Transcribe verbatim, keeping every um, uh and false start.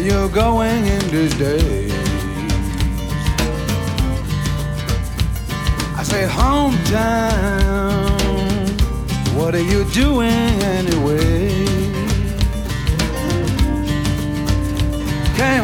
you going in these days? I say, hometown, what are you doing?